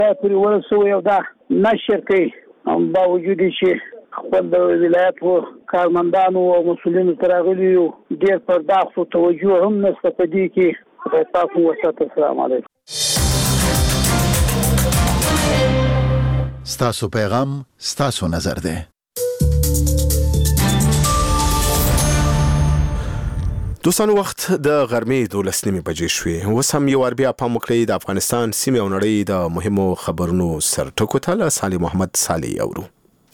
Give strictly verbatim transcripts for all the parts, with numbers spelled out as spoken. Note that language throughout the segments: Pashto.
پرې ورسوي او دا نشر کوي باوجود چې خپل د ولایت و کارمندانو او مسؤلینو تر راغلي یو ډېر پرداخت او توجه هم نشته په دې کې تاسو وسات. السلام علیکم. ستاسو پیغام ستاسو نظر ده. دوستانو وخت د غرمې دولس نیمې بجې شوې. اوس هم یو بیا پام وکړئ د افغانستان سیمې او نړۍ د مهمو خبرونو سرټکو ته له صالح محمد صالح اورو.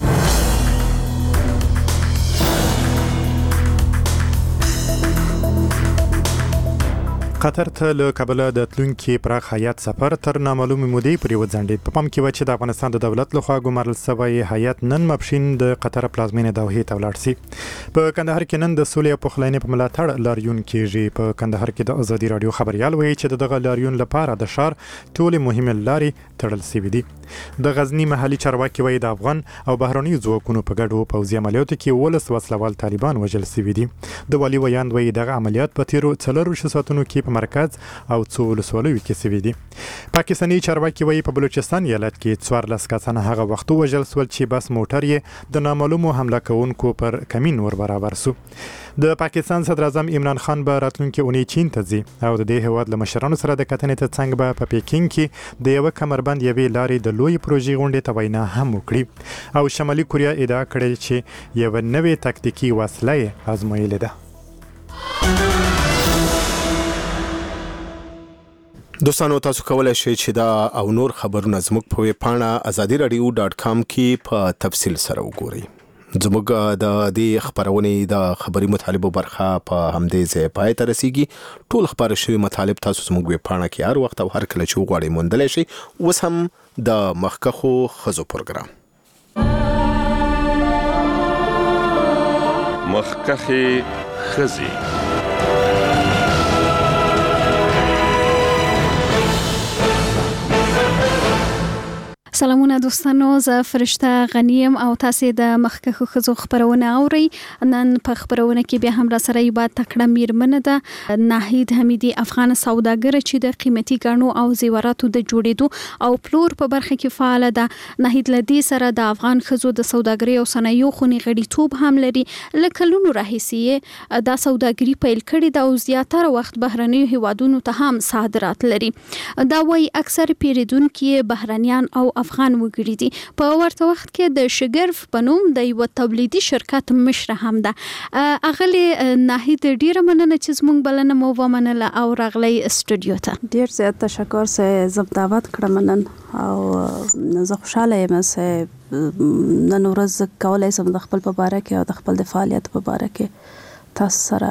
قطر ته له کابل د تلونکي پراخ هیات سفر تر نامعلومې مودې پورې وځنډېد. په پام کې و چې د افغانستان د دولت لخوا ګمارل شوی هیات نن ماپښین د قطر پلازمینې دوحې ته ولاړ شي. په کندهار کې نن د سولې او پخلاینې په ملاتړ لاریون کېږي. په کندهار کې د ازادي رادیو خبريال وایي چې دغه لاریون لپاره د شار ټولې مهمې لارې تړل شوې دي. د غزنی محلي چارواکي وایي د افغان او بهرني ځواکونو په ګډو پوځي عملیاتو کې ولس وسلوال طالبان وژل شوي دي. د والي ویاند وایي دغه عملیات په تیرو څلورو ساعتونو کې په مرکز او څو ولسوالیو کې شوي دي. پاکستاني چارواکي وایي په بلوچستان ایالت کې څوارلس کسان هغه وخت وژل شول چې بس موټر یې د نامعلومو حمله کوونکو پر کمین ور برابر شو. د پاکستان صدر اعظم عمران خان به راتلونکي اونۍ چین ته ځي او د دې هیواد له مشرانو سره د کتنې ته څنګ به په پیکینګ کې د یو کمربند یوې لارې د لوی پروژې غونډې ته وینا هم وکړي او شمالي کوریا ادعا کړې چې یو نوې تاکتیکي وسله یې ازمویلې ده. دوستانو تاسو کولای شئ چې دا او نور خبرونه زموږ په ویب پاڼه ازادي رادیو ډاټ کام کې په تفصیل سره وګورئ. زموږ د دې خبرونې د خبري مطالبو برخه په همدې ځای پای ته رسیږي. ټول خبر شوی مطالب تاسو زموږ ویب پاڼه کې هر وخت او هر کله چې وغواړئ موندلی شئ. اوس هم د مخکخو ښځو پروګرام مخکخې ښځې. سلامونه دوستانو، زه فرشته غنیم او تاسو د مخکخو ښځو خبرونه اورئ. نن په خبرونه کې بیا هم را سره یو بات تکړه میرمنه ده ناهید حمیدی، افغان سوداګر چې د قیمتي ګاڼو او زیوراتو د جوړېدو او پلور په برخه کې فعال ده. ناهید لدی سره د افغان ښځو د سوداګرۍ او صنایعو خونی غړیتوب هم لري. لکلونو راهیسي دا سوداګري پیل کړې ده او زیاتره وخت بهرني هیوادونو ته هم صادرات لري. دا وایي اکثر پیریدونکو بهرنیان او افغان وګړي دي. په ورته وخت کې د شګرف په نوم د یو تولیدي شرکت مشر هم ده. اغلی ناهید ډیره مننه چې زموږ بلنه مو ومنله او راغلی استودیو ته. ډیر زیات تشکر سه زم دعوت کړم نن او زه خوشاله یم چې نن ورځ کولای سم د خپل په باره کې او د خپل د فعالیت په باره کې تاسو سره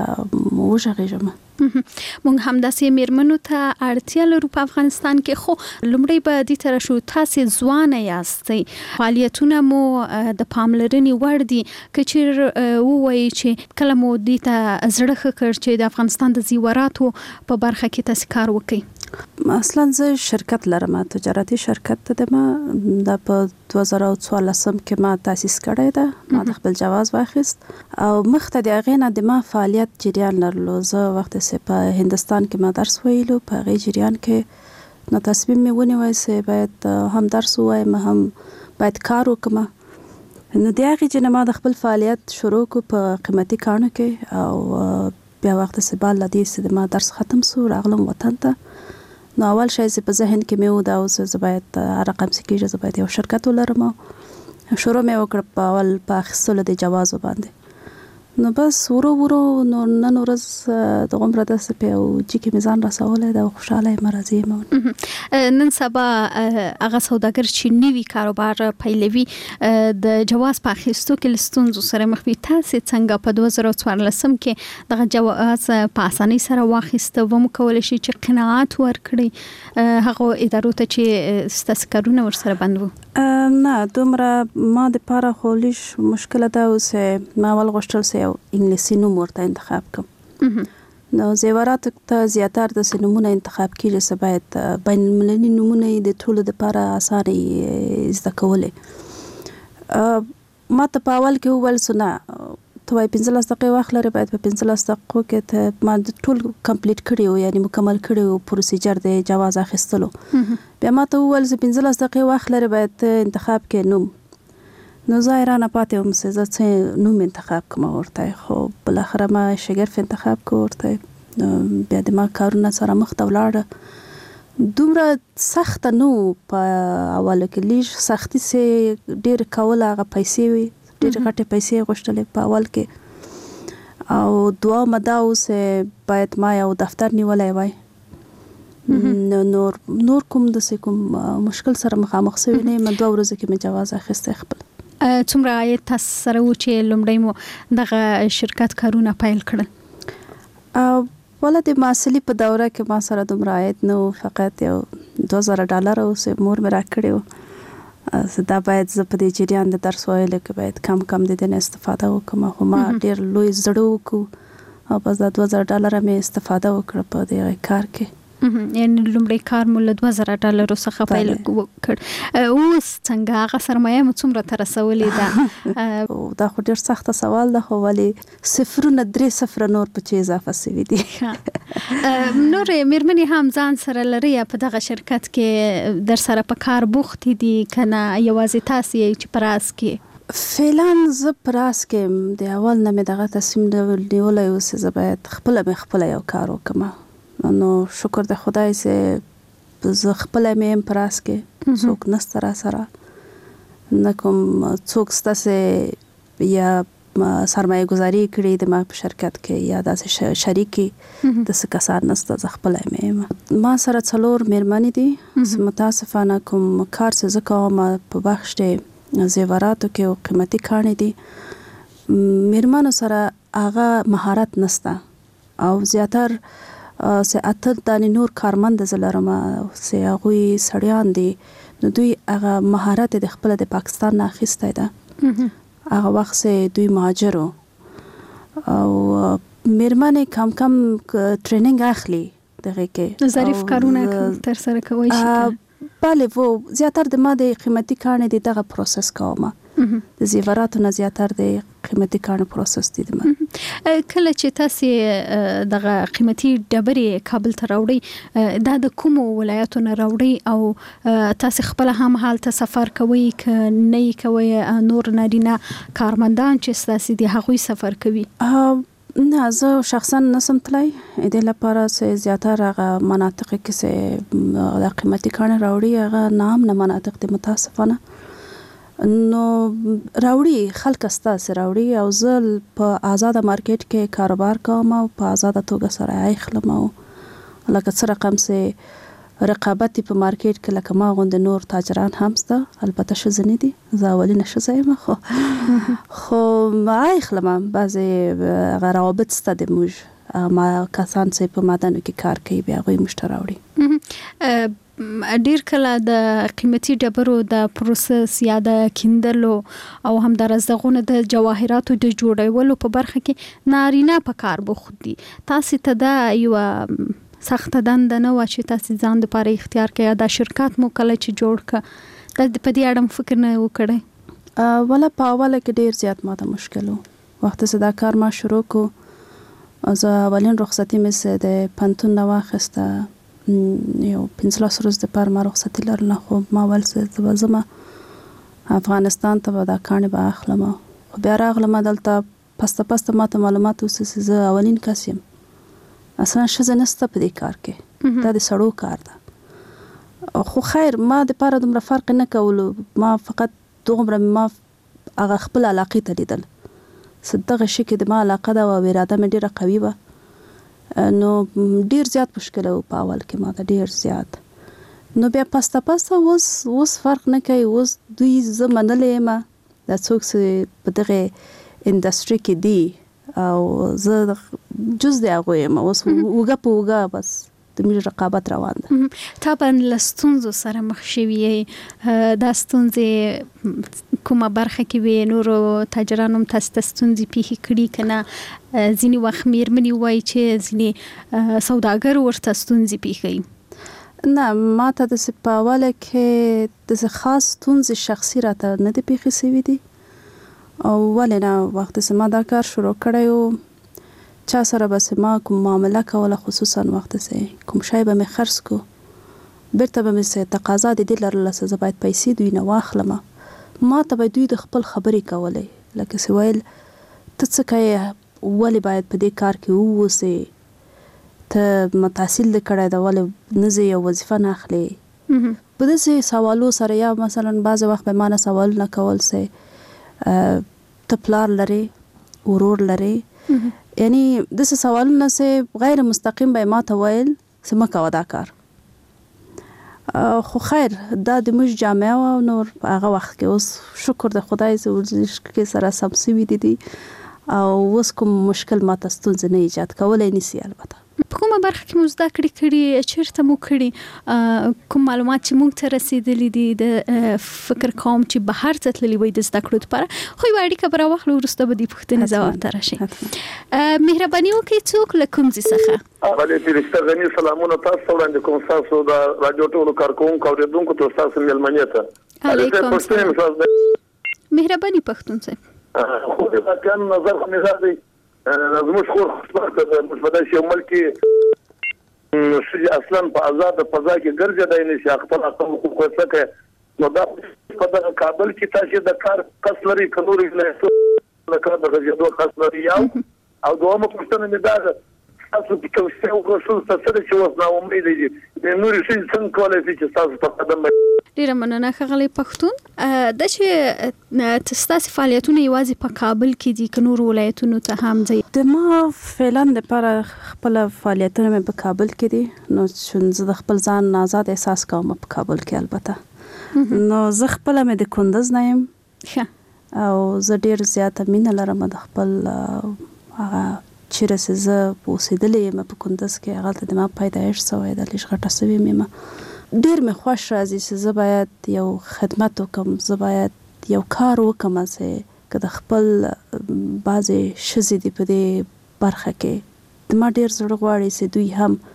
موږ مونږ هم داسې میرمنو ته اړتیا لرو په افغانستان کې. خو لومړی به دې تر شو تاسو ځوانه یاستئ، فعالیتونه مو د پاملرنې وړ دي. کچیر ووایي چې کله مو دې ته زړه ښه کړ چې د افغانستان د زیوراتو په برخه کې تاسو کار وکړئ؟ اصلا زه شرکت لرم، تجارتي شرکت ده. ما د په دوه زره څوارلس کې ما تاسیس کړی ده. ما د خپل جواز واخیست او مخته د هغې نه د ما فعالیت جریان لرلو. زه وخت چې په هندستان کې ما درس ویلو، په هغې جریان کې نو تصمیم مې ونیوی چې باید هم درس ووایم هم باید کار وکړم. نو د هغې چې نه ما د خپل فعالیت شروع کړو په قیمتي کاڼو کې او بیا وخت چې بعد له دې چې ما درس ختم شو راغلم وطن ته. نو اول شی چې په ذهن کې مې و دا اوس زه باید هر رقم چې کېږي زه باید یو شرکت ولرم. شروع مې وکړه په اول په اخیستلو د جوازو باندې. نو بس ورو ورو نو نن ورځ د عمره داسې په یو جي کې مې ځان رسولی ده او خوشحاله یم، راضي یم. نن سبا هغه سوداګر چې نوي کاروبار پیلوي د جواز په اخیستو کې له ستونزو سره مخ وي. تاسې څنګه په دوه زره څوارلس کې دغه جواز په اسانۍ سره واخیسته؟ ومو کولی شئ چې قناعت ورکړئ هغو ادارو ته چې ستاسو کارونه ورسره بند وو؟ نه، دومره ما د پاره خو لیش مشکله ده اوس ما اول غوښتل چې یو انګلیسي نوم ورته انتخاب کړم. نو زیورات ته زیاتره داسې نومونه انتخاب کېږي چې باید بین المللي نومونه یې د ټولو دپاره اسانه زده کولی. ما ته په اول کې وویل چې نه، ته وای پنځلس دقیقې وخت لري باید په پنځلس دقیقو کې ته ما ټول کمپلیټ کړی و یعنی مکمل کړی و پروسیجر د جواز اخیستلو بیا ما ته وویل چې پنځلس دقیقې وخت لري باید انتخاب کې نوم نو زه حیرانه پاتې وم چې زه څه نوم انتخاب کوم ورته خو بالاخره ما شګرف انتخاب کو ورته بیا د ما کارونه سره مخ ته ولاړه دومره سخت نو په اول کې لیش سختی سه ډیر کول هغه پیسې وي ډېر غټې پیسې غوښتلې په اول کې او دوا مدا اوس باید ما یو دفتر نیولی وای نور نور کوم د کوم مشکل سره مخامخ شوی نه م دوه ورځې کې مې جواز اخیسته خپل څومره عاید تاسو سره و چې لومړی مو دغه شرکت کارونه پیل کړل او ولا د معسلی په دوره کې ما سره دومره عاید نو فقط یو دوه زره ډالر او سه مور مې راکړیو دا باید زه په دې جریان د درس ویلو کې باید کم کم د دې استفاده وکم خو ما ډیر لوی زړه وکړو او بس دا دوه زره ډالر مې استفاده وکړه په دې کار کې یعنی لومړی کار مو له دوه زره ډالرو څخه پیل وکړ اوس څنګه هغه سرمایه مو څومره ته رسولې ده دا خو ډیر سخت سوال ده خو ولی صفرونه درې صفر نور په چی اضافه شوي دي نور میرمنې هم ځان سره لري په دغه شرکت کې در سره په کار بوخت دي کنه یوازې تاسو یې چې پراس کې فعلا زه پراس کې د اول نه مې دغه تصمیم نیولی و چې زه باید خپله مې خپله یو کار وکړم نو شکر د خدای چې زه خپله مې یم پراس کې څوک نسته را سره نه کوم څوک ستاسې یا سرمایه گذاری کړي د ما په شرکت کې یا داسې شریکي داسې کسان نسته زه خپله مې یم ما سره څلور میرمنې دي متاسفانه کوم کار چې زه کوم په بخش د زیوراتو کې او قیمتي کاڼي دي میرمنو سره هغه مهارت نسته او زیاتر سه اته دانې نور کارمند زه لرم سه هغوی سړیان دي نو دوی هغه مهارت د خپل د پاکستان نه اخیستی ده هغه وخت سه دوی مهاجر او میرمنې کم کم ټریننګ اخلي دغه کې ظریف کارونه تر سره کوي شي بله وو زیاتر د ما د قیمتي کاڼي د دغه پروسس کوم د زیوراتو نه زیاتر د قیمتي کاڼو پروسس دي د ما کله چې تاسو دغه قیمتي ډبرې کابل ته راوړي دا د کوم ولایتو نه راوړي او تاسو خپل هم حالت سفر کوي ک نه کوي نور نارینه کارمندان چې تاسو د هغوی سفر کوي نه زه شخصا نسم تلای د لپاره سه زیاتر هغه مناطق کې سه د قیمتي کاڼو راوړي هغه نام نه مناطق د متاسفانه نو راوړي خلک ستاسو راوړي او زه په آزاد مارکیټ کې کاروبار کوم او په آزاد توګه سره اخلم او لکه څه رقم سه رقابت په مارکیټ کې لکه ما غوند نور تاجران هم سته البته شزنی دي زه اولینه شزایم خو خو ما اخلم بعضی روابط سته د موږ ما کسان چې په مادانو کې کار کوي بیا غوي مشتری راوړي ډیر کله د قیمتي ډبرو د پروسس یا د کیندلو او هم د رزغونو د جواهراتو د جوړولو په برخه کې نارینه په کار بوخت دي تاسو ته دا یو سخت دنده نه و چې تاسو ځان لپاره اختیار کړئ دا شرکت مو کله چې جوړ ک د په دې اړه فکر نه وکړئ ولا په اوله کې ډیر زیات ماته مشکل و وخت چې دا کار ما شروع کو زه اولین رخصتي مې د پنتون نه واخیسته یو پنځلس ورځې دپاره ما رخصتي لرله خو ما ویل چې زه ځم افغانستان ته به دا کاڼي به اخلم خو بیا راغلم دلته پسته پسته ماته معلومات اوسه چې زه اولین کس یم اصلا ښځه نسته په دې کار کې دا د سړو کار ده خو خیر ما دپاره دومره فرق نه کولو ما فقط دومره ما هغه خپل علاقې ته لیدل چې دغه شي کې د ما علاقه ده او اراده مې ډېره قوي وه نو ډیر زیات مشکل و په اول کې ما ته ډیر زیات نو بیا پسته پسته اوس اوس فرق نه کوي اوس دوی زه منلی یم دا څوک چې په دغه انډسټري کې دي او زه جز د هغوی یم اوس اوږه په اوږه بس د موږ رقابت روان ده طبعا له ستونزو سره مخ شوي یې دا ستونزې کومه برخه کې وي نورو تاجرانو هم تاسو ته ستونزې پیښې کړي که نه ځینې وخت میرمنې وایي چې ځینې سوداګر ورته ستونزې پیښوي نه ما ته داسې په اوله کې داسې خاص ستونزې شخصي راته نه دي پیښې شوي دي او ولې نه وخت چې ما دا کار شروع کړی و چا سره بس ما کوم معامله کوله خصوصا وخت چې کوم شی به مې خرڅ کو بیرته به مې تقاضا د دې لرله چې زه باید پیسې دوی نه واخلم ما ته به دوی د خپل خبرې کولې لکه چې ویل ته څه کوې ولې باید په دې کار کې ووسې ته متحصل دې کړی ده ولې نه ځې یو وظیفه نه اخلې په داسې سوالو سره یا مثلا بعضې وخت به ما نه سوالونه کول چې ته پلار لرې ورور لرې یعنی داسې سوالونه چې غیر مستقیم به یې ما ته ویل چې مه کوه دا کار خو خیر دا د موږ جامعه وه نور په هغه وخت کې اوس شکر د خدای چې ورزش کې سره سم سوي دي دي او اوس کوم مشکل ماته ستونزې نه ایجاد کولی نشي البته په کومه برخه کې مو زده کړې کړي چیرته مو کړي کوم معلومات چې موږ ته رسېدلي دي د فکر کوم چې بهر ته تللي وي د زده کړو لپاره خو یوه اړیکه به راواخلو وروسته به دې پوښتنې ځواب ته راشي مهرباني وکړئ څوک له کوم ځای څخه اغلې فرشته غني سلامونه تاسو ته وړاندې کوم ستاسو د راډیو ټولو کارکوونکو اورېدونکو ته ستاسو مېلمنې ته علیکم السلام مهرباني پښتون صاحب خو د کان نظر خو نه راځي زموږ خور خصوصا د مشبدش یو ملکی شي اصلا په آزاد فضا کې ګرځېدای نشي خپل خپل حقوق څخه نو دا په دغه کابل کې تاسو د کار کس لري کلوري ولایتو د کار د غږیدو خاص لري یو او دومره پښتنه مې دا تاسو په کوم څه وکړو تاسو چې اوس نا امید دي د نوري شي څنګه کولای شي چې تاسو په قدم ډیره مننه ښاغلی پښتون د چې تاسو فعالیتونه یوازې په کابل کې دي که نورو ولایتونو ته هم ځئ د ما فعلا لپاره خپل فعالیتونه مې په کابل کې دي نو چې زه د خپل ځان آزاد احساس کوم په کابل کې البته نو زه خپله مې د کندز نه یم او زه ډېر زیاته مینه لرم د خپل هغه چیرې چې زه اوسېدلې یم په کندز کې هغلته د ما پیدایښت شوی ده لږ غټه شوې یم ډېر مې خوښ راځي چې زه باید یو خدمت وکړم زه باید یو کار وکړم چې که د خپل بعضې ښځې دي په دې برخه کې د ما ډېر زړه غواړي چې دوی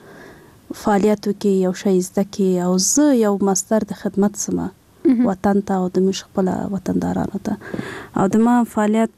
هم فعالیت وکړي یو شی زده کړي او زه یو مصدر د خدمت سمه وطن ته او د موږ خپله وطندارانو ته او د ما فعالیت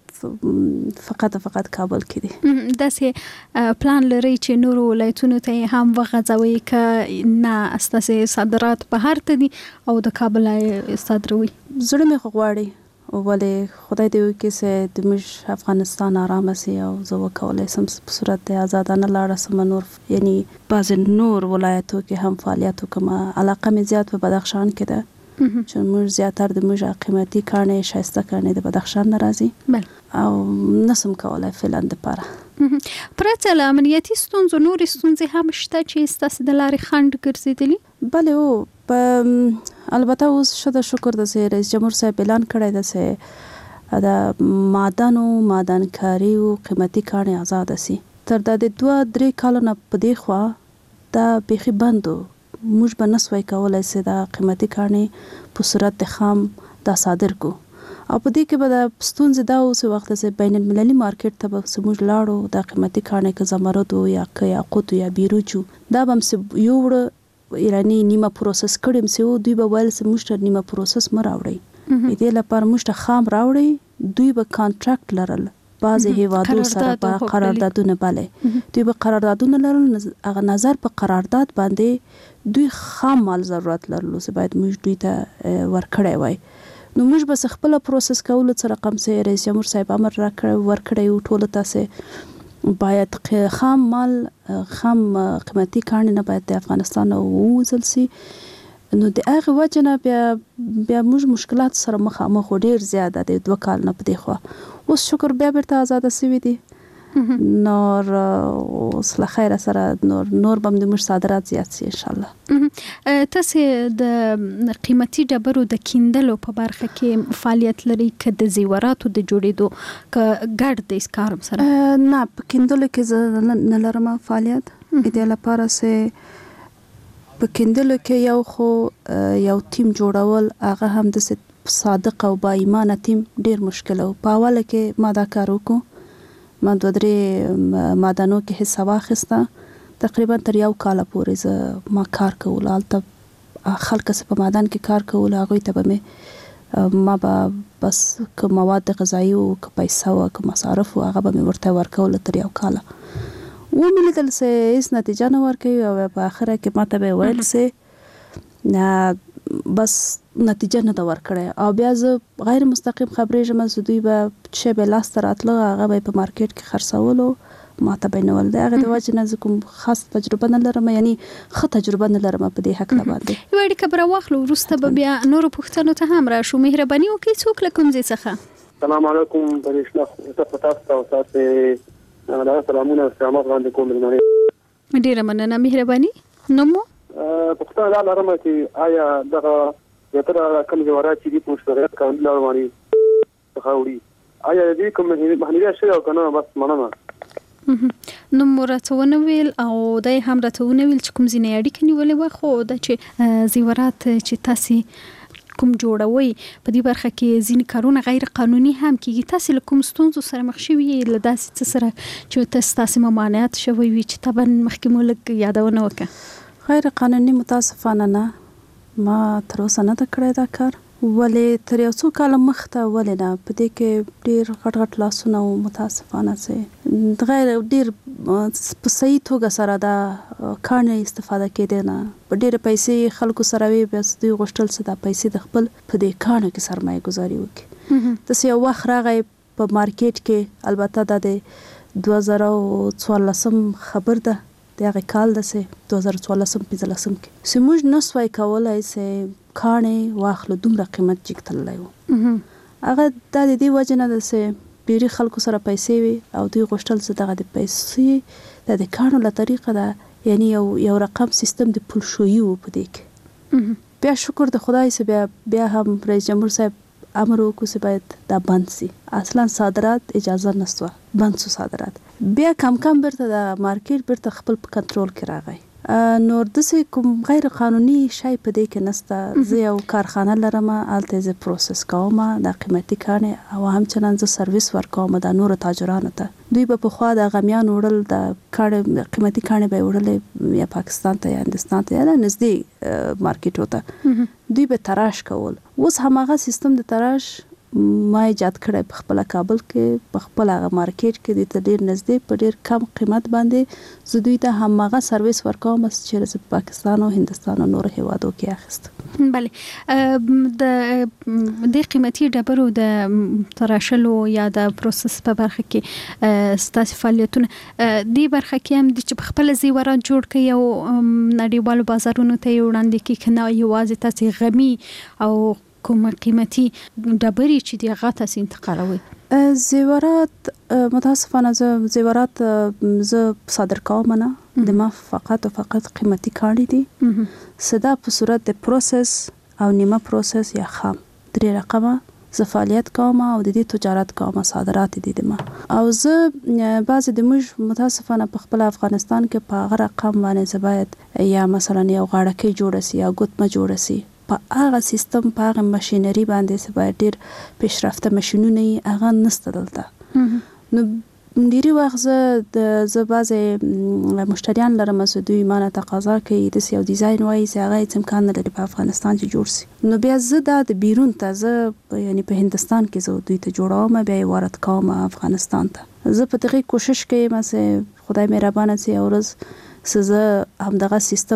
فقط فقط کابل کې دي داسې پلان لري چې نورو ولایتونو ته هم وغځوي که نه ستاسې صادرات بهر ته دي او د کابل صادروي زړه مې خو غواړي ولې خدای دې وکړي چې د موږ افغانستان آرامه سي او زه وکولی شم په صورت د ازادانه لاړه شم نور یعنی بعضې نور ولایتو کې هم فعالیت وکړم علاقه مې زیات په بدخشان کې ده چې موږ زیاتر د موږ قیمتي کاڼې ښایسته کاڼې د بدخشان نه راځي او نسم کولی فعلا دپاره پرته له امنیتي ستونزو نورې ستونزې هم شته چې ستاسې د لارې خنډ ګرځېدلي بلې او په البته اوس ښه د شکر ده چې رئیس جمهور صاحب اعلان کړی ده چې د معدنو معدنکاریو قیمتي کاڼې آزاده سي تر دا د دوه درې کالو نه په دې خوا دا بیخي بند و موږ به نسوی کولی چې دا قیمتي کاڼې په صورت د خام دا صادر کو او په دې کې به د ستونزې دا اوس وخت چې بین المللي مارکیټ ته به موږ لاړو دا قیمتي کاڼې که زمرد و یا که یاقوت یا بیروج دا به هم یو وړه ایراني نیمه پروسس کړي هم دوی به ویل چې موږ ته نیمه پروسس مه راوړئ د دې لپاره موږ ته خام راوړئ دوی به کانټراکټ لرل بعضې هیوادو سره به قراردادونه بلې دوی به قراردادونه لرل هغه نظر په قرارداد باندې دوی خام مال ضرورت لرلو چې باید موږ دوی ته ورکړی وای نو موږ به خپله پروسس کولو څه رقم چې رئیس جمهور صاحب امر ورکړی و ټولو ته چې باید خام مال خام قیمتي کاڼې نه باید د افغانستان نه ووځل سي نو د هغې وجه نه بیا بیا موږ مشکلات سره مخامخ و ډېر زیاده دی دوه کال نه په دې خوا اوس شکر بیا بیرته آزاده سوي دي نور اوس له خیره سره نور نور به هم د موږ صادرات زیات سي انشاءالله تاسې د قیمتي ډبرو د کیندلو په برخه کې فعالیت لري که د زیوراتو د جوړېدو که ګډ د اسکارم سره نه په کیندلو کې زه نه لرم فعالیت د دې لپاره چې په کیندلو کې یو خو یو تیم جوړول هغه هم د صادق او با ایمانه تیم ډیر مشکل و په اوله کې ما دا کار وکړو ما دوه درې معدنو کې حصه واخیسته تقریبا تر یو کاله پورې زه ما کار کول هلته خلک چې په معدن کې کار کول هغوی ته به مې ما به بس که مواد غذایی او که پیسې او که مصارف او هغه به مې ورته ورکول تر یو کاله و مې لیدل چې هیڅ نتیجه نه ورکوي او په آخره کې ماته به ویل چې بس نتیجه نه ده ورکړې او بیا زه غیر مستقیم خبرېږم چې دوی به چې به لاس ته راتله هغه به په مارکیټ کې خرڅولو ماته به نه ول د هغې د وجې نه زه کوم خاص تجربه نه لرم یعنی ښه تجربه نه لرم په دې هکله باندې یوه اړیکه به راواخلو وروسته به بیا نورو پوښتنو ته هم راشو مهرباني وکړئ څوک له کوم ځای څخه السلام علیکم پرېشنا زه په تاسو ته او تاسې دا سلامونه استعمال وړاندې کوم مېلمانې ډېره مننه مهرباني نوم مو پوښتنه دا لرم چې آیا دغه زیاتره کوم جوارات چې دي په مشترک قانون باندې څخه وړي آیا دې کوم مخنیوي شوی او که نه بس مننه نو مو راته ونه ویل او دی هم راته ونه ویل چې کوم ځینې اړیکه نیولې وه خو دا چې زیورات چې تاسې کوم جوړوئ په دې برخه کې ځینې کارونه غیر قانوني هم کېږي تاسې له کوم ستونزو سره مخ شوي له داسې څه سره چې تاسې تاسې ممانعت شوی وي چې طبعا مخکې مو لږ یادونه وکړه غیر قانوني متاسفانه نه ما تر اوسه نه ده کړی دا کار ولې تر یو څو کاله مخته ولې نه په دې کې ډېر غټ غټ لاسونه او متاسفانه چې غیر ډېر په صحیح توګه سره دا کاڼې استفاده کېدې نه په ډېرې پیسې خلکو سره وي بیا دوی غوښتل چې دا پیسې د خپل په دې کاڼو کې سرمایه ګذاري وکړي داسې یو وخت راغی په مارکیټ کې البته دا د دوه زره څوارلسم خبر ده د هغې کال داسې دوه زره څوارلسم پنځلسم کې چې موږ نه سوای کولی چې کاڼې واخلو دومره قیمت جګ تللی و هغه دا د دې وجې نه ده چې ډېرې خلکو سره پیسې وي او دوی غوښتل چې دغه د پیسې دا د کاڼو له طریقه ده یعنی یو یو رقم سیستم د پولشویي و په دې کې بیا شکر د خدای چې بیا بیا هم رئیس جمهور صاحب امر وکړو چې باید دا بند سي اصلا صادرات اجازه نه سوه بند سو صادرات بیا کم کم بیرته د مارکیټ بیرته خپل په کنټرول کې راغی نور داسې کوم غیر قانوني شی په دې کې نسته زه یو کارخانه لرم هلته زه پروسس کوم د قیمتي کاڼې او همچنان زه سرویس ورکوم د نورو تاجرانو ته دوی به پخوا د غمیان وړل د کاڼې قیمتي کاڼې به یې وړلې یا پاکستان ته یا هندوستان ته یا نږدې مارکیټو ته دوی به تراش کول اوس هماغه سیستم د تراش ما ایجاد کړی په خپله کابل کې په خپل هغه مارکیټ کې دوی ته ډېر نږدې په ډېر کم قیمت باندې زه دوی ته هماغه سرویس ورکوم چې زه په پاکستان او هندوستان او نورو هیوادو کې اخیستم بله د دې قیمتي ډبرو د تراشلو یا د پروسس په برخه کې ستاسې فعالیتونه دې برخه کې هم دي چې په خپله زیورات جوړ کړئ او نړیوالو بازارونو ته یې وړاندې کړئ که نه یوازې تاسې غمي او کوم قیمتي ډبرې چې دی هغه تاسې انتقالوئ زیورات متاسفانه زه زیورات زه صادر کوم نه د ما فقط او فقط قیمتي کاڼې دي څه دا په صورت د پروسس او نیمه پروسس یا خام درې رقمه زه فعالیت کوم او د دې تجارت کوم صادرات دي د ما او زه بعضې د موږ متاسفانه په خپل افغانستان کې په هغه رقم باندې زه باید یا مثلا یو غاړکۍ جوړه سي یا ګوتمه جوړه سي په هغه سیستم په هغه ماشینري باندې چې باید ډېر پیشرفته ماشینونه یې هغه نشته دلته نو ډېری وخت زه د زه بعضې مشتریان لرم چې دوی ما نه تقاضا کوي داسې یو ډیزاین وایي چې هغه هېڅ امکان نه لري په افغانستان چې جوړ سي نو بیا زه دا د بیرون ته زه یعنې په هندوستان کې زه دوی ته جوړوم بیا یې وارد کوم افغانستان ته زه په دغې کوشش کوم چې خدای مهربانه چې یو ورځ چې زه همدغه سیستم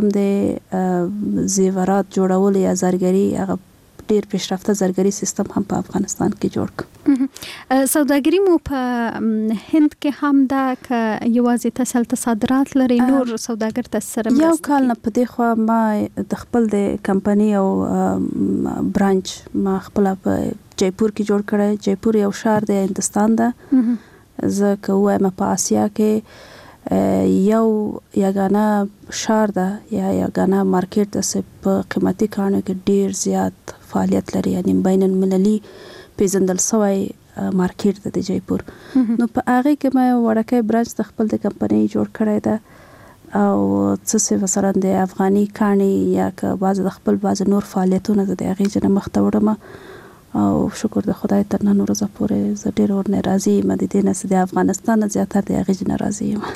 د زیورات جوړول یا زرګري هغه ډېر پیشرفته زرګري سیستم هم په افغانستان کې جوړ کړم سوداګري مو په هند کې هم دا که یوازې تاسو هلته صادرات لرئ نور سوداګر تاسو سره یو کال نه په دې خوا ما د خپل د کمپنۍ او برانچ ما خپله په جیپور کې جوړ کړی جیپور یو ښار دی هندوستان ده زه که ووایم په آسیا کې یو یګانه ښار ده یا یګانه مارکیټ ده چې په قیمتي کاڼو کې ډېر زیات فعالیت لري یعنې بین المللي پیژندل سوی مارکیټ ده د جیپور نو په هغې کې ما یو وړکی برانچ د خپل د کمپنۍ جوړ کړی ده او څه چې مثلا د افغاني کاڼي یا که بعضې د خپل بعضې نور فعالیتونه ده د هغې ځای نه مخته وړم او شکر د خدای تر نن ورځې پورې زه ډېر ورنه راضي یم د دې نه د افغانستان نه زیاتره د هغې نه راضي یم.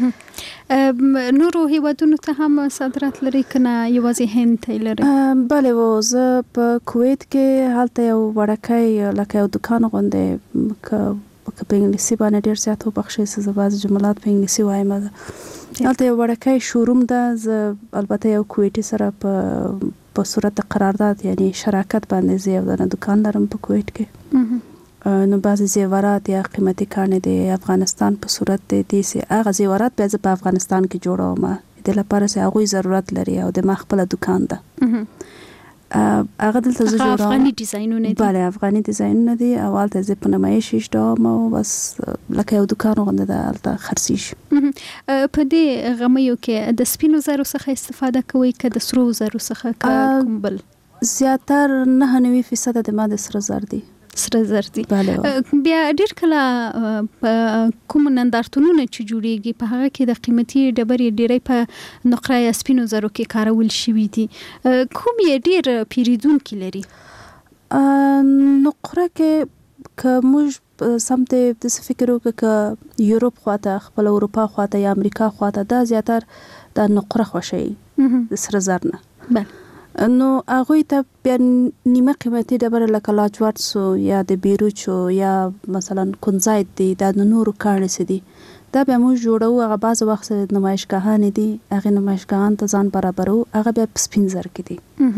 نورو هیوادونو ته هم صادرات لري کنه یوازې هند ته لري؟ بله و زه په کویت کې هلته یو وړکی لکه یو دکان غوندې که په انګلیسي باندې ډېر زیات وبخښئ زه بعضې جملات په انګلیسي وایم هلته یو وړکی شوروم ده. زه البته یو کویټي سره په په صورت د قرارداد یعنی شراکت باندې زه یو دانه دکان لرم په کویت کې. نو بعضې زیورات یا قیمتي کاڼي د افغانستان په صورت د دې سي هغه زیورات بیا زه په افغانستان کې جوړوم د لپاره چې هغوی ضرورت لري او د ما خپله دکان ده هغه دلته زه جوړوم. افغاني ډیزاینونه دي؟ بله افغاني ډیزاینونه دي او هلته زه په نمایش ایږدوم او بس لکه یو دکان غوندې ده هلته خرڅېږي. په دې غمیو کې د سپینو زرو څخه استفاده کوئ که د سرو زرو څخه که کوم بل؟ زیاتر نهه نوي فیصده د ما د سره زر دي. سره زر دي. بله. بیا ډېر کله کوم نندارتونونه چې جوړیږي په هغه کې د قیمتي ډبرې ډېری په نقره یا سپینو زرو کې کارول شوي دي. کوم یې ډېر پیریدونکي لري؟ نقره کې که موږ سمت داسې فکر وکړو که یوروپ خواته خپل اروپا خواته یا امریکا خواته دا زیاتر د نقره خوښوي د سره زر نه. بله. نو هغوی ته بیا نیمه قیمتي ډبره لکه لاجوردسو یا د بیروچو یا مثلا کنزایت دی دا د نورو کاڼي څه دي دا بیا موږ جوړوو. هغه بعض وخت نمایشګاهانې دي هغې نمایشګاهانو ته ځان برابرو هغه بیا په سپین زر کې دي.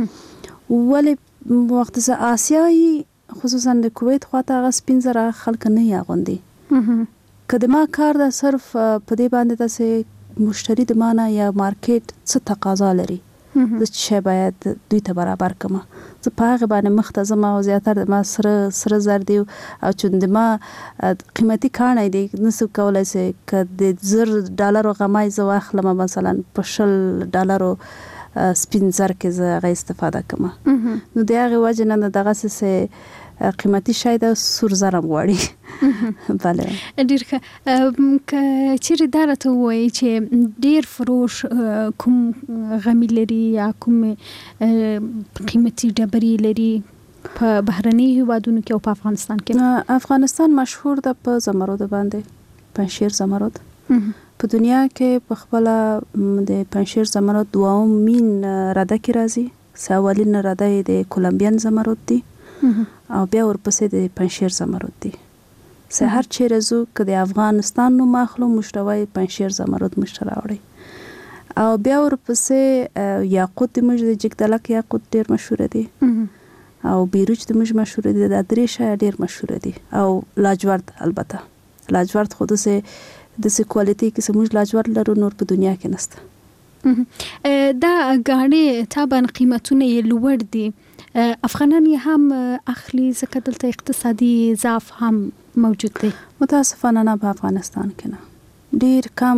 ولې وخت زه آسیایي خصوصا د کویت خواته هغه سپین زر هغه خلک نه یې اغوندي. که د ما کار ده صرف په دې باندې داسې مشتری د ما نه یا مارکیټ څه تقاضا لري زه چې باید دوی ته برابر کړم زه په هغې باندې مخ ته ځم او زیاتره د ما سره سره زر دی او چې د ما قیمتي کاڼی دی نسو کولی چې که د زر ډالرو غمی زه واخلم مثلا په شل ډالرو سپین زر کې زه هغه استفاده کړم نو د هغې وجې نه دغسې چې قیمتي شی د سور زر هم غواړي. بله ډېر ښه. که چیرې دا راته ووایي چې ډېر فروش کوم غمي لري یا کوم قیمتي ډبرې لري په بهرني هیوادونو کې او په افغانستان کې؟ افغانستان مشهور ده په زمرد باندې پنجشیر زمرد. په دنیا کې په خپله د پنجشیر زمرد دوام مین رده کې راځي. اولین رده یې د کولمبین زمرد دی او بیا ورپسې د پنجشیر زمرد دی. سه هر چیرې زو که د افغانستان نوم اخلو موږ ته وایي پنجشیر زمرد موږ ته راوړئ. او بیا ورپسې یاقوت د موږ د جګدلک یاقوت ډېر مشهوره دي او بیروج د موږ مشهوره دي. دا درې شیان ډېر مشهوره دي او لاجورد البته لاجورد خو داسې داسې کوالټي کې چې موږ لاجورد لرو نور په دنیا کې نشته. دا ګاڼې طبعا قیمتونه یې لوړ دي. افغانان یې هم اخلي ځکه دلته اقتصادي ضعف هم موجود دی؟ متاسفانه نه په افغانستان کې نه. ډېر کم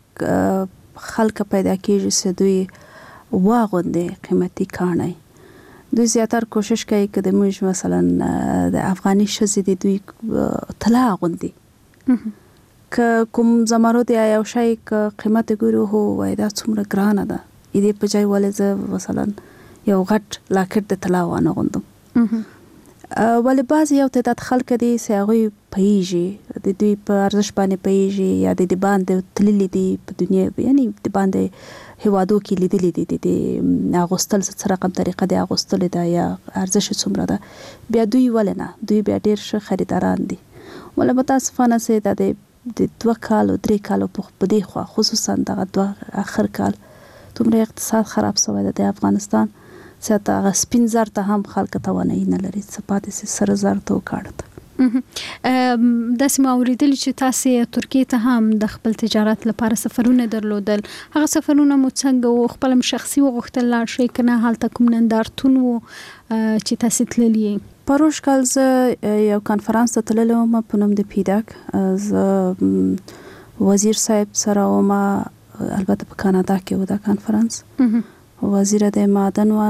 خلک پیدا کېږي چې دوی واغوندي قیمتي کاڼی. دوی زیاتر کوشش کوي که د موږ مثلا د افغاني ښځې دي دوی طلا اغوندي. که کوم زمرد یا یو شی که قیمت ګورو هو وایي دا څومره ګرانه ده دې په ځای ولې زه مثلا یو غټ لاکټ د طلا وانه غوندم. ولې بعضې یو تعداد خلک دي چې هغوی پوهېږي د دوی په ارزښت باندې پوهېږي یا د دې باندې تللي دي په دنیا یعنې د باندې هیوادو کې لیدلي دي د اغوستل څه رقم طریقه د اغوستلې ده یا ارزښت یې څومره ده بیا دوی ولې نه دوی بیا ډېر ښه خریداران دي. ولې متاسفانه چې دا د د دوه کالو درې کالو په دې خوا خصوصا دغه دوه آخر کال دومره اقتصاد خراب شوی ده د افغانستان چې حتی هغه سپین زر ته هم خلک توانایي نه لري څه پاتې شي سره زر ته وکاڼه ته. داسې ما اورېدلي چې تاسې ترکیې ته هم د خپل تجارت لپاره سفرونه درلودل. هغه سفرونه مو څنګه و؟ خپل شخصي وغوښتل لاړ شئ که نه هلته کوم نندارتون و چې تاسې تللي یې؟ پروش کال زه یو کنفرانس ته تللی وم په نوم د پیداک. زه وزیر صاحب سره وم البته په کانادا کې و دا کنفرانس. وزیره د معدن و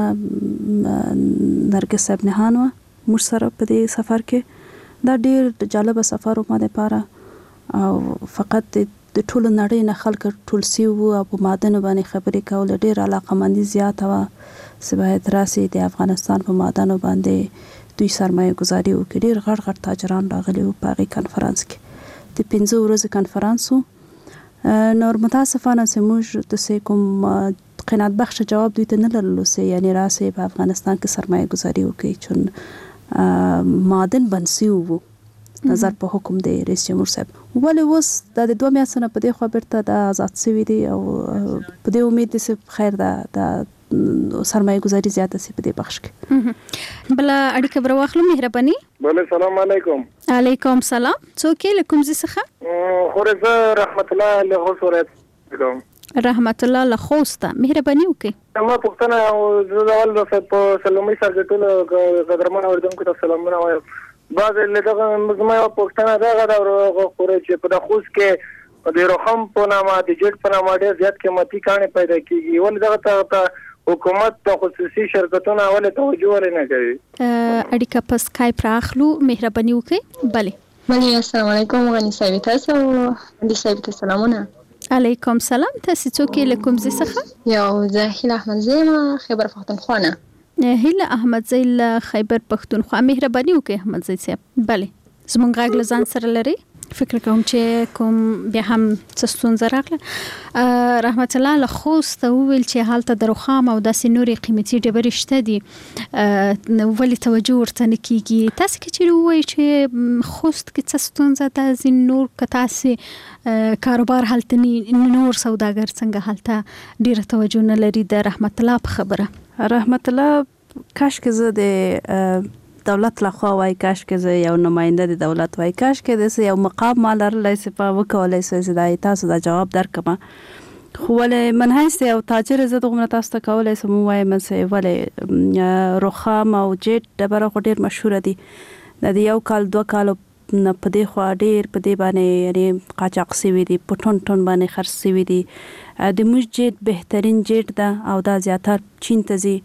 نرګس ابن خان و موږ سره په دې سفر کې. دا ډېر جالبه سفر و ما دپاره او فقط د ټولو نړۍ نه خلک ټول سوي وو او په معدنو باندې خبرې کوله. ډېر علاقه مندي زیاته وه چې باید راسي د افغانستان په معدنو باندې دوی سرمایه گذاري وکړي. ډېر غټ غټ تاجران راغلي وو په هغې کنفرانس کې، د پنځه ورځې کنفرانس و. نور متاسفانه چې موږ داسې کوم قناعت بخش جواب دوی ته نه لرلو چې یعنې راسئ په افغانستان کې سرمایه گذاري وکړي، چون معدن بند سوي وو نظر په حکم د رئیس جمهور صاحب. ولې اوس دا د دوه میاشتو نه په دې خوا بیرته دا آزاد سوي دي او په دې امید دی چې خیر دا سرمایه گذاري زیاته سي په دې بخش کې. بله اړیکه بر واخلو. مهرباني. بله سلام علیکم. علیکم سلام. څوک یې له کوم ځای څخه؟ خورزه رحمت الله له خوست کوم. رحمت الله له خوست. مهرباني وکړئ. ما پوښتنه زه اول په سلامي سره ټول قدرمن اوریدونکو ته سلامونه وایم. بعض له دغه زما یو پوښتنه دغه دا خوري چې په د خوست کې د رقم په نامه د جټ په نامه ډېر زیات قیمتي کانې پیدا کیږي، ولې دغه ته حکومت د خصوصي شرکتونو ولې توجه ولې نه کوي؟ اړیکه په سکایپ راخلو. مهرباني وکړئ. بله بله السلام علیکم. غني صاحب تاسو د صاحب ته سلامونه. علیکم سلام. تاسو څوک یې له کوم ځای څخه؟ یو زه هیله احمد زیم خیبر پښتونخوا نه. هیله احمد زی له خیبر پښتونخوا. مهرباني وکړئ احمد زی صاحب. بله زمونږ غږ له ځان سره لري؟ فکر کوم چې کوم بیا هم څه ستونزه راغله. رحمت الله له خوست وویل چې هلته د رخام او داسې نورې قیمتي ډبرې شته دي، نو ولې توجه ورته نه کیږي؟ تاسو که چیرې ووایئ چې خوست کې څه ستونزه ده، ځینې نور که تاسې کاروبار هلته نور سوداګر څنګه هلته ډیره توجه نه لري د رحمت الله په خبره؟ رحمت الله کاش که زه د دولت لخوا وای، کاش که زه یو نماینده د دولت وای، کاش که داسې یو مقام ما لرلی چې په وکولی سوی چې دا تاسو دا جواب درکړم. خو ولې من حیث یو تاجر زه دغومره تاسو ته کولی سم ووایم چې ولې رخام او جیټ ډبره خو ډېر مشهوره دي، د یو کال دوه کالو نه په دې خوا ډېر په دې باندې یعنې قاچاق سوي دي، په ټون ټون باندې خرڅ سوي دي. د موږ جیټ بهترین جیټ ده او دا زیاتره چین ته ځي،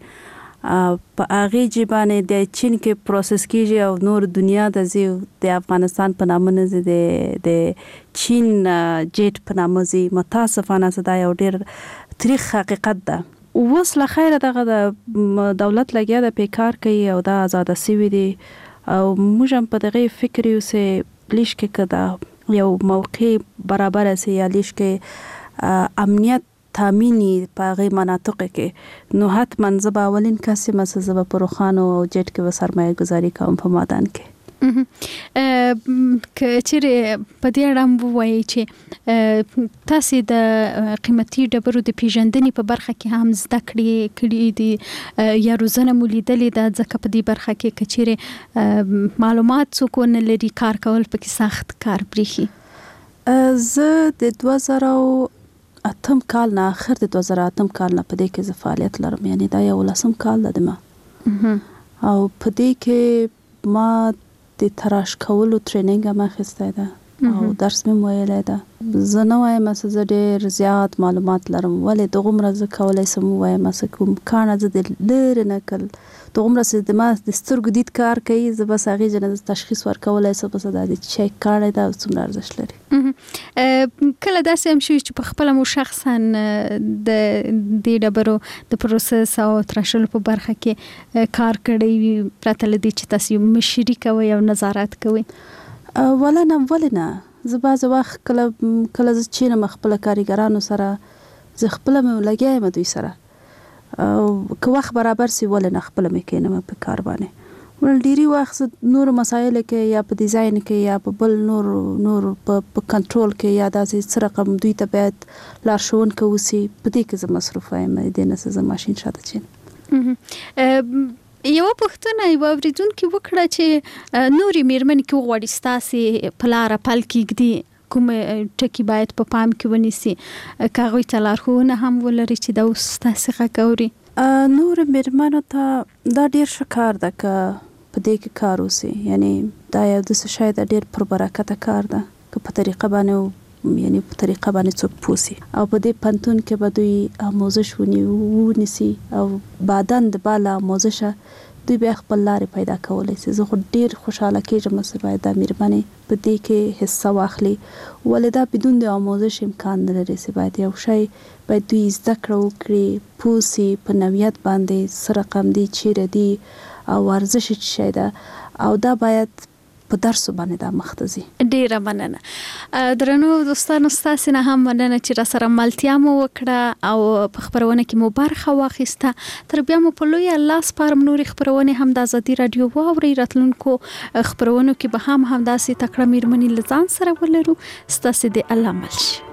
په هغې جې باندې د چین کې پروسس کیږي او نور دنیا ته ځي، د افغانستان په نامه نه ځي، د چین جیټ په نامه ځي. متاسفانه چې دا یو ډېر تریخ حقیقت ده. اوس له خیره دغه د دولت لګیا ده پې کار کوي او دا آزاده سوي دي او موږ هم په دغې فکر یو چې لیش کې که دا یو موقع برابره سي یا لیش کې امنیت تامینی په هغې مناطقو کې، نو حتما زه به اولین کس یم چې زه به په روښانو او جیټ کې به سرمایه گذاري کوم په مادان کې. که چیرې په دې اړه هم ووایئ چې تاسې د قیمتي ډبرو د پیژندنې په برخه کې هم زده کړې کړي دي یا روزنه مو لیدلې ده؟ ځکه په دې برخه کې که چیرې معلومات څوک ونه لري کار کول پکې سخت کار برېښي. زه د دوه زره اتم کال نه آخر د دوه زره اتم کال نه په دې کې زه فعالیت لرم، یعنې دا یو لسم کال ده د ما، او په دې کې ما د تراش کولو ټریننګ هم اخیستی ده او درس مې ویلی ده. زه نه وایم چې زه ډېر زیات معلومات لرم، ولې دغومره زه کولی سم ووایم چې کوم کاڼه زه د لرې نه کل دغومره چې د ما د سترګو دید کار کوي، زه بس هغې جنه تشخیص ورکولی سم بس دا د چی کاڼی ده او څومره ارزښت لري. کله داسې هم شوي چې په خپله مو شخصا د دې ډبرو د پروسس او تراشلو په برخه کې کار کړی وي پرته له دې چې تاسو مشري کوئ او نظارت کوئ؟ ولا نه ولې نه، زه بعضې وخت کله کله زه چینم خپله کاریګرانو سره، زه خپله مې لګیا یم دوی سره، که وخت برابر سي ولې نه خپله مې کښېنم په کار باندې. ول ډېری وخت زه نورو مسایلو کې یا په ډیزاین کې یا په بل نور نور په کنټرول کې یا داسې څه رقم دوی ته باید لارښوونکی وسي، په دې کې زه مصروفه یم، دې نه چې زه ماشین شاته چینم. یوه پوښتنه یوه اورېدونکي وکړه چې نورې مېرمنې کې وغواړي ستاسې په لاره پل کېږدي، کوم ټکي باید په پام کې ونیسي، که هغوی ته لارښوونه هم ولري چې دا اوس ستاسې غږ اوري؟ نورو مېرمنو ته دا ډېر ښه کار ده که په دې کې کار وسي، یعنې دا یو داسې شی ده ډېر پربرکته کار ده که په طریقه باندې یعنی په طریقه باندې څوک پوسی او په دې پنتون کې به دوی آموزش ونیسي او بعداً د بالا آموزشه دوی بیا خپل لارې پیدا کولی سي. زه خو ډېر خوشحاله کېږم چې باید دا مېرمنې په دې کې حصه واخلي، ولې دا بدون د آموزش امکان نه لري چې باید یو شی باید دوی زده کړه وکړي، پوسی په نوعیت باندې څه رقم دی، چیرې دی او ورزش شي ده او دا باید په درس باندې د مختزي. ډیره مننه. درنو دوستانو ستاسو نه هم مننه چې را سره ملتیا مو وکړه او په خبرونه کې مو برخه واخیسته. تر بیا مو په لوی الله سپارم نوري خبرونه هم د ازادي رادیو واوري راتلونکو خبرونو کې به هم هم داسې تکړه میرمنې لزان سره ولرو. ستاسو د الله مل شي.